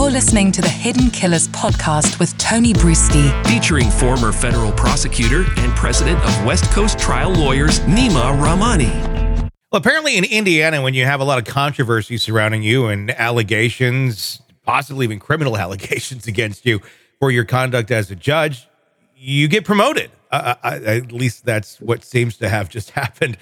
You're listening to the Hidden Killers podcast with Tony Bruschi, featuring former federal prosecutor and president of West Coast Trial Lawyers, Nima Rahmani. Well, apparently in Indiana, when you have a lot of controversy surrounding you and allegations, possibly even criminal allegations against you for your conduct as a judge, you get promoted. At least that's what seems to have just happened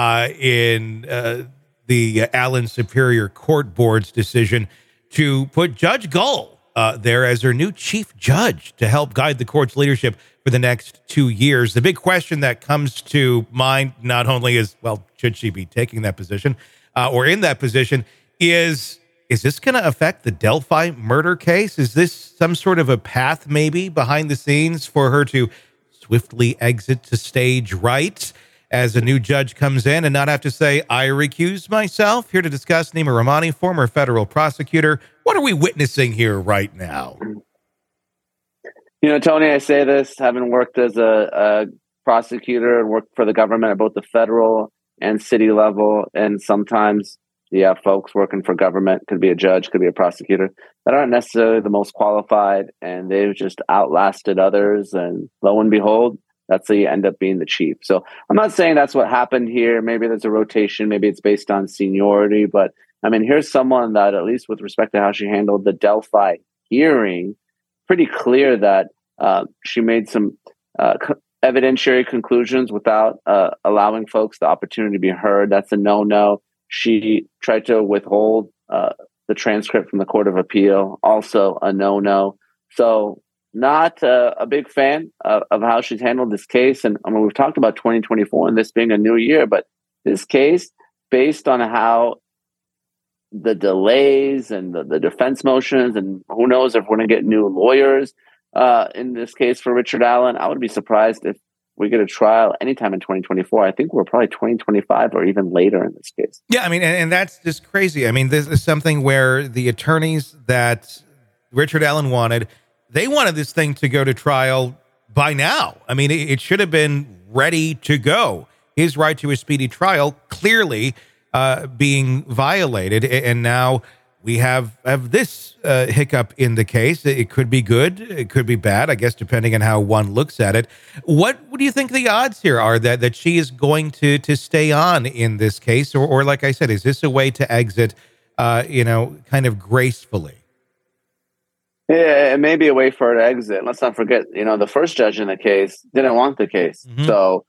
in the Allen Superior Court Board's decision to put Judge Gull there as their new chief judge to help guide the court's leadership for the next 2 years. The big question that comes to mind not only is, well, should she be taking that position or in that position, is this going to affect the Delphi murder case? Is this some sort of a path maybe behind the scenes for her to swiftly exit to stage right as a new judge comes in and not have to say, I recuse myself? Here to discuss, Nima Rahmani, former federal prosecutor. What are we witnessing here right now? You know, Tony, I say this, having worked as a prosecutor and worked for the government at both the federal and city level, and sometimes, folks working for government, could be a judge, could be a prosecutor, that aren't necessarily the most qualified, and they've just outlasted others, and lo and behold, that's how you end up being the chief. So I'm not saying that's what happened here. Maybe there's a rotation. Maybe it's based on seniority. But, I mean, here's someone that, at least with respect to how she handled the Delphi hearing, pretty clear that she made some evidentiary conclusions without allowing folks the opportunity to be heard. That's a no-no. She tried to withhold the transcript from the Court of Appeal. Also a no-no. So not a big fan of how she's handled this case. And I mean, we've talked about 2024 and this being a new year, but this case, based on how the delays and the defense motions, and who knows if we're going to get new lawyers in this case for Richard Allen, I would be surprised if we get a trial anytime in 2024. I think we're probably 2025 or even later in this case. Yeah, I mean, and that's just crazy. I mean, this is something where the attorneys that Richard Allen wanted, they wanted this thing to go to trial by now. I mean, it should have been ready to go. His right to a speedy trial clearly being violated. And now we have this hiccup in the case. It could be good. It could be bad, I guess, depending on how one looks at it. What do you think the odds here are that she is going to stay on in this case? Or like I said, is this a way to exit, kind of gracefully? Yeah, it may be a way for her to exit. Let's not forget, the first judge in the case didn't want the case. Mm-hmm. So,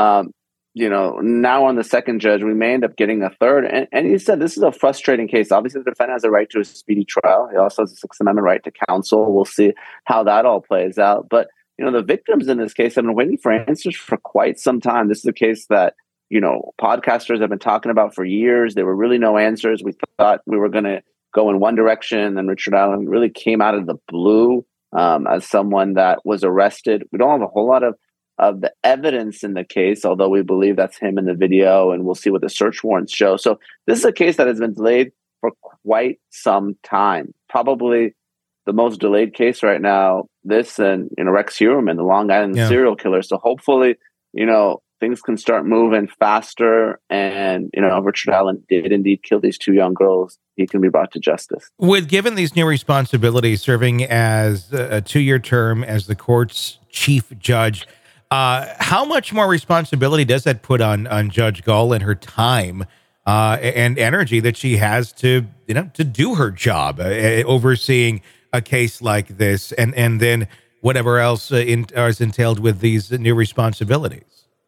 now on the second judge, we may end up getting a third. And he said this is a frustrating case. Obviously, the defendant has a right to a speedy trial. He also has a Sixth Amendment right to counsel. We'll see how that all plays out. But, the victims in this case have been waiting for answers for quite some time. This is a case that, podcasters have been talking about for years. There were really no answers. We thought we were going to go in one direction, and Richard Allen really came out of the blue as someone that was arrested. We don't have a whole lot of the evidence in the case, although we believe that's him in the video, and we'll see what the search warrants show. So this is a case that has been delayed for quite some time. Probably the most delayed case right now, this and Rex Heuermann, the Long Island serial killer. So hopefully, things can start moving faster, and Richard Allen did indeed kill these two young girls. He can be brought to justice. With given these new responsibilities, serving as a 2-year term as the court's chief judge, how much more responsibility does that put on Judge Gull and her time and energy that she has to do her job, overseeing a case like this, and then whatever else is entailed with these new responsibilities?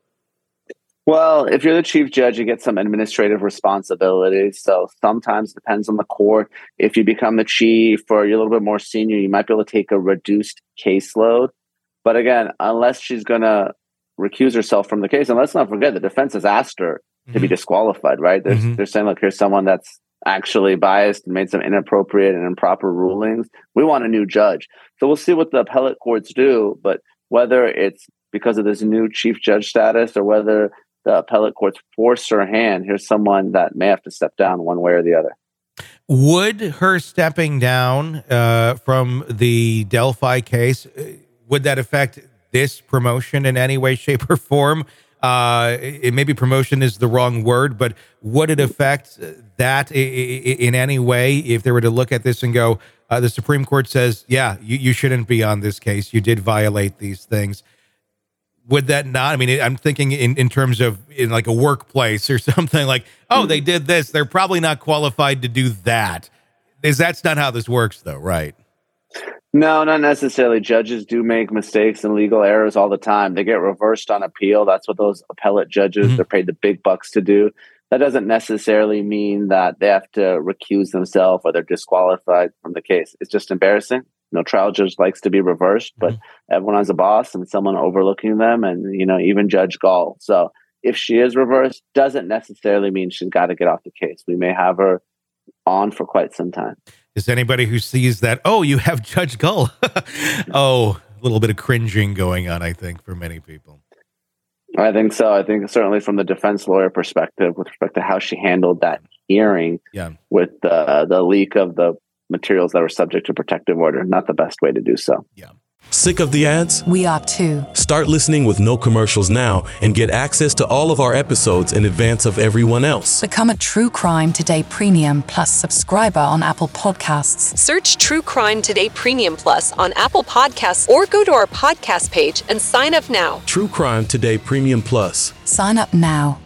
Well, if you're the chief judge, you get some administrative responsibilities. So sometimes it depends on the court. If you become the chief or you're a little bit more senior, you might be able to take a reduced caseload. But again, unless she's going to recuse herself from the case, and let's not forget, the defense has asked her to be disqualified, right? They're saying, look, here's someone that's actually biased and made some inappropriate and improper rulings. We want a new judge. So we'll see what the appellate courts do. But whether it's because of this new chief judge status or whether the appellate courts force her hand, here's someone that may have to step down one way or the other. Would her stepping down from the Delphi case, would that affect this promotion in any way, shape, or form? Maybe promotion is the wrong word, but would it affect that in any way if they were to look at this and go, the Supreme Court says, yeah, you shouldn't be on this case. You did violate these things. Would that not? I mean, I'm thinking in terms of in like a workplace or something like, oh, they did this. They're probably not qualified to do that. That's not how this works, though, right? No, not necessarily. Judges do make mistakes and legal errors all the time. They get reversed on appeal. That's what those appellate judges, they're paid the big bucks to do. That doesn't necessarily mean that they have to recuse themselves or they're disqualified from the case. It's just embarrassing. No trial judge likes to be reversed, but everyone has a boss and someone overlooking them, and even Judge Gall. So if she is reversed, doesn't necessarily mean she's got to get off the case. We may have her on for quite some time. Is anybody who sees that, oh, you have Judge Gull? Oh, a little bit of cringing going on, I think, for many people. I think so. I think certainly from the defense lawyer perspective, with respect to how she handled that hearing with the leak of the materials that were subject to protective order, not the best way to do so. Yeah. Sick of the ads? We are too. Start listening with no commercials now and get access to all of our episodes in advance of everyone else. Become a True Crime Today Premium Plus subscriber on Apple Podcasts. Search True Crime Today Premium Plus on Apple Podcasts or go to our podcast page and sign up now. True Crime Today Premium Plus. Sign up now.